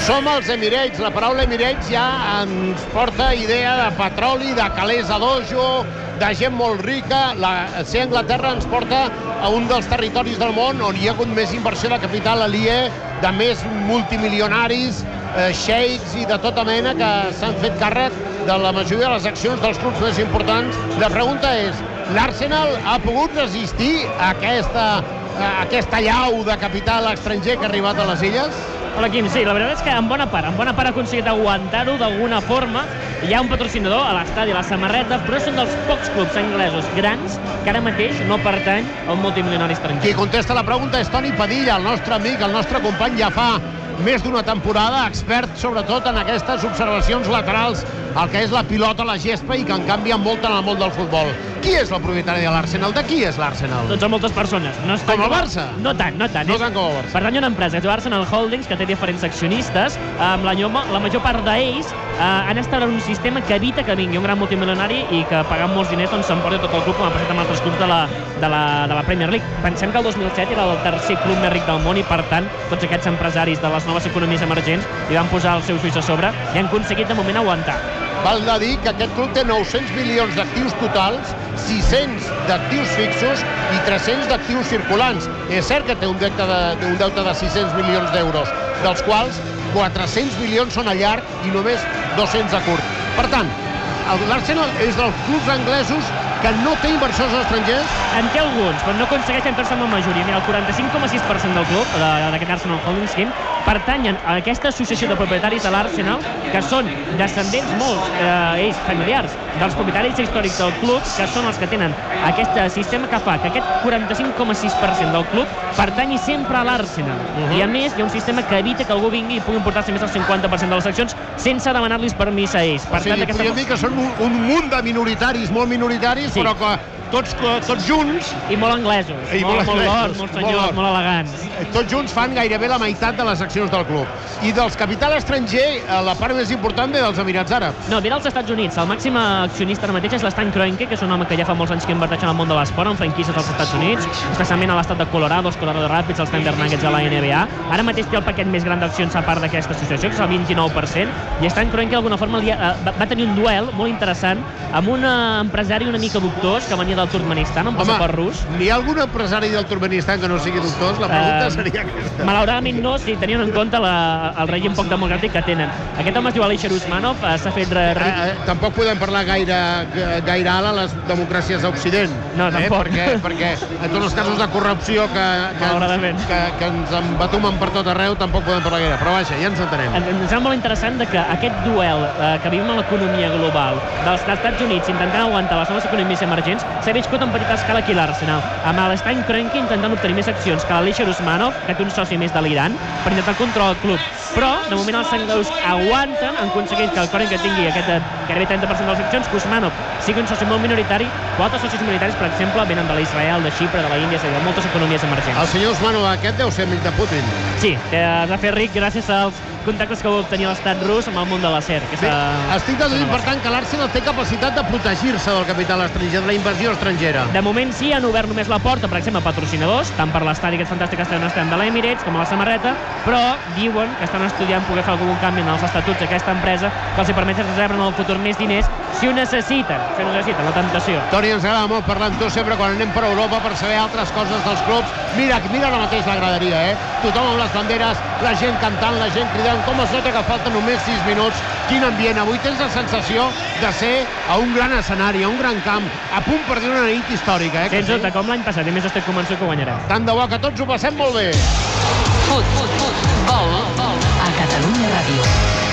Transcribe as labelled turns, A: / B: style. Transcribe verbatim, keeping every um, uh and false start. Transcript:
A: Som els Emirates. La paraula Emirates ja ens porta idea de petroli, de calés a dojo, de gent molt rica. La, ser Anglaterra ens porta a un dels territoris del món on hi ha hagut més inversió de capital a l'I E, de més multimilionaris, eh, xeics i de tota mena que s'han fet càrrec de la majoria de les accions dels clubs més importants. La pregunta és, l'Arsenal ha pogut resistir a aquesta, a aquesta llau de capital estranger que ha arribat a les illes?
B: Hola, Quim, sí, la veritat és que en bona part, en bona part ha aconseguit aguantar-ho d'alguna forma. Hi ha un patrocinador a l'estadi, a la samarreta, però són dels pocs clubs anglesos grans que ara mateix no pertany a un multimilionari estranger.
A: Qui contesta la pregunta és Toni Padilla, el nostre amic, el nostre company ja fa més d'una temporada, expert sobretot en aquestes observacions laterals, el que és la pilota, la gespa, i que en canvia molt en el món del futbol. Qui és el propietari de l'Arsenal? De qui és l'Arsenal?
B: Doncs són moltes persones. No
A: com el Barça?
B: No tant, no tant.
A: No tant com el Barça.
B: Pertany a una empresa, que es diu Arsenal Holdings, que té diferents accionistes. Amb la, la major part d'ells eh, han estat en un sistema que evita que vingui un gran multimilionari i que pagant molts diners doncs, s'emporti tot el club, com ha passat amb altres clubs de la, de, la, de la Premier League. Pensem que el dos mil set era el tercer club més ric del món i, per tant, tots aquests empresaris de les noves economies emergents hi van posar els seus ulls a sobre i han aconseguit de moment aguantar.
A: Val de dir que aquest club té nou-cents milions d'actius totals, sis-cents d'actius fixos i tres-cents d'actius circulants. És cert que té un deute de, un deute de sis-cents milions d'euros, dels quals quatre-cents milions són a llarg i només dos-cents a curt. Per tant, l'Arsenal és dels clubs anglesos que no té inversors estrangers?
B: En té alguns, però no aconsegueixen fer-se amb la majoria. Mira, el quaranta-cinc coma sis per cent del club, d'aquest Arsenal Holdings Scheme, pertanyen a aquesta associació de propietaris de l'Arsenal, que són descendents molts, eh, ells, familiars, dels propietaris històrics del club, que són els que tenen aquest sistema que fa que aquest quaranta-cinc coma sis per cent del club pertanyi sempre a l'Arsenal. Uh -huh. I a més, hi ha un sistema que evita que algú vingui i pugui emportar-se més del cinquanta per cent de les accions sense demanar-los permís a ells. Per
A: o sigui,
B: tant, aquesta...
A: podríem dir que són un, un munt de minoritaris, molt minoritaris, sí, però que tots, tots junts...
B: I molt anglesos,
A: I
B: molt,
A: molt,
B: molt
A: anglesos,
B: lords, molt senyors, molt, molt elegants.
A: Tots junts fan gairebé la meitat de les accions del club. I dels capital estranger, la part més important ve dels Emirats Àrabs.
B: No, ve dels Estats Units. El màxim accionista ara mateix és l'Stan Kroenke, que és un home que ja fa molts anys que inverteix en el món de l'esport, en franquícies dels Estats Units, especialment a l'estat de Colorado, els Colorado Rapids, els Denver Nuggets de la N B A. Ara mateix té el paquet més gran d'accions a part d'aquesta associació, que és el vint-i-nou per cent, i Stan Kroenke d'alguna forma va, va tenir un duel molt interessant amb un empresari una mica dubtós que venia del Turkmenistan, amb passaport rus.
A: Hi ha algun empresari del Turkmenistan que no sigui dubtós? La pregunta uh, seria aquesta.
B: Malauradament no, si tenien en compte la, el règim poc democràtic que tenen. Aquest home es diu Alisher Usmanov, s'ha fet... Re...
A: Eh, eh, tampoc podem parlar gaire, gaire alt a les democràcies d'Occident.
B: No, tampoc.
A: Eh? Perquè, perquè en tots els casos de corrupció que, que, ens, que, que ens embatumen per tot arreu, tampoc podem parlar gaire. Però vaja, ja ens entenem.
B: Em sembla molt interessant que aquest duel eh, que vivim a l'economia global dels Estats Units intentant aguantar les noves economies emergents s'ha viscut en petita escala aquí a l'Arsenal, amb l'Stan Kroenke intentant obtenir més accions que l'Alisher Usmanov, que té un soci més de l'Iran, per intentar controlar el club. Però, de moment, els anglesos aguanten, han aconseguit que el Kroenke tingui aquest gairebé trenta per cent de les accions, que Usmanov sigui un soci molt minoritari, o altres socis minoritaris, per exemple, venen de l'Israel, de Xipre, de la Índia, de moltes economies emergents.
A: El senyor Usmanov aquest deu ser amic de Putin.
B: Sí, que es va fer ric gràcies als contactes que va obtenir l'estat rus amb el món de l'acer.
A: Bé, estic deduint, per tant, que l'Arsenal té capacitat de protegir-se del capital estranger, de la inversió estrangera.
B: De moment sí, han obert només la porta, per exemple, a patrocinadors, tant per l'estadi aquest fantàstic estadi on estem de l'Emirates com a la samarreta, però diuen que estan estudiant poder fer algun canvi en els estatuts d'aquesta empresa que els permet rebre en el futur més diners si ho necessiten, si ho necessiten, la tentació.
A: Toni, ens agrada molt parlar amb tu sempre quan anem per Europa per saber altres coses dels clubs. Mira, mira ara mateix la graderia, eh? Tothom amb les banderes, la gent cantant, la gent cridant. Com es nota que falten només sis minuts? Quin ambient. Avui tens la sensació de ser a un gran escenari, a un gran camp, a punt per dir una nit històrica, eh?
B: Sens dubte, com l'any passat, i més estic convençut que guanyarà.
A: Tant de bo que tots ho passem molt bé.
C: Fut, fut, fut, vol, vol, a Catalunya Ràdio.